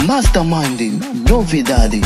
Masterminding, novidade.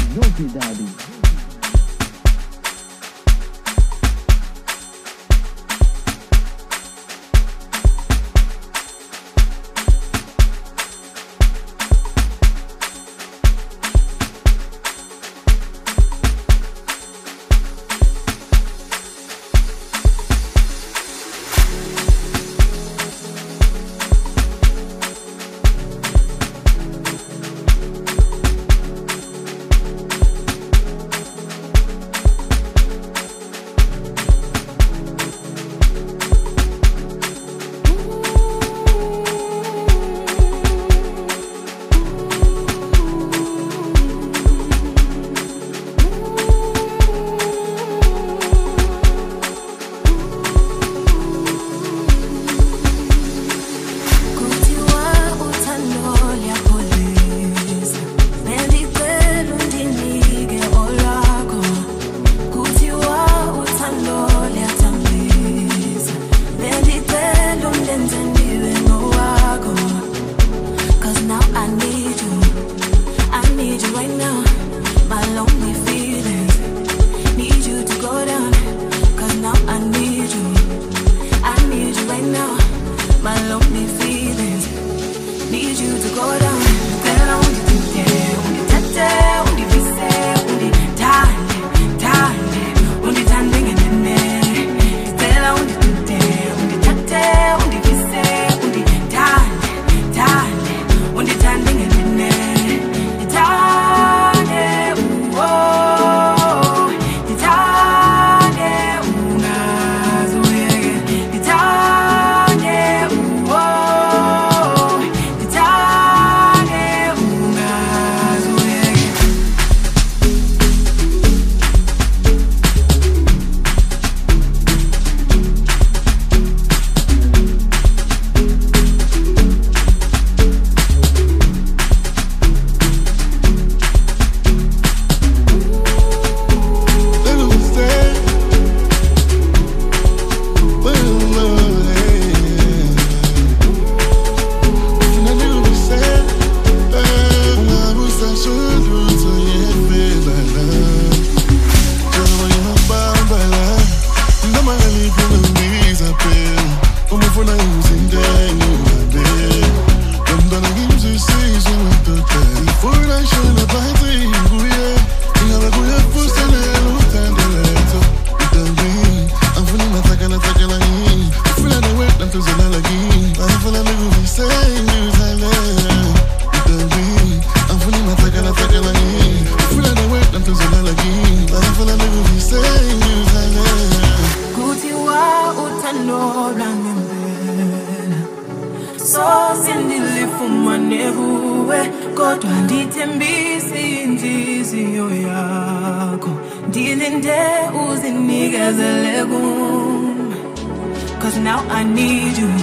Cause now I need you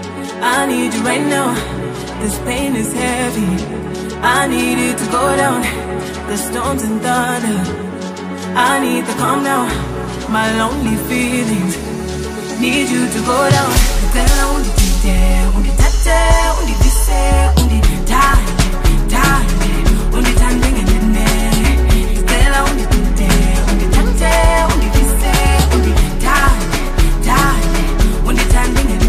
right now. This pain is heavy, I need it to go down. The storms and thunder, I need to calm down. My lonely feelings, need you to go down. Tell undi tite, undi tate, undi vise, undi tane, tane, undi tande ngene. Tell undi tite, undi tate, undi vise, undi tane, tane, undi tande ngene.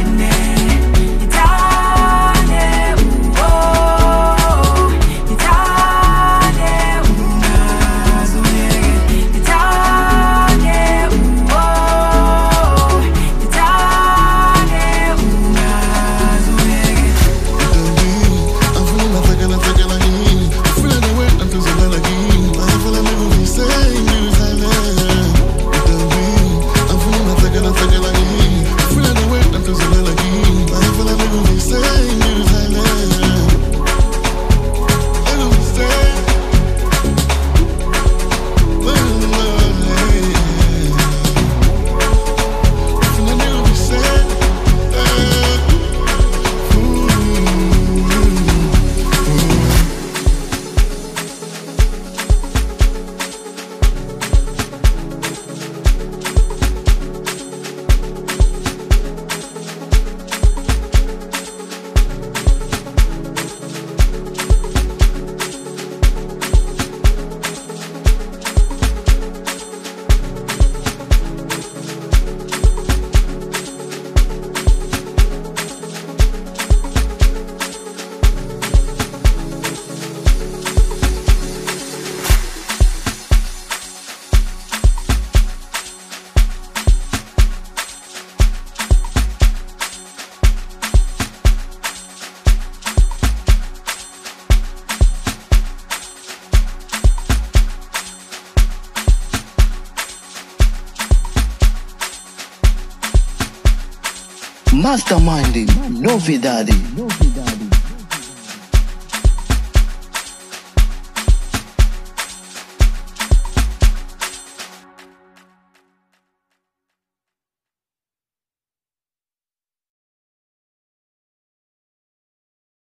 Masterminding, novidade.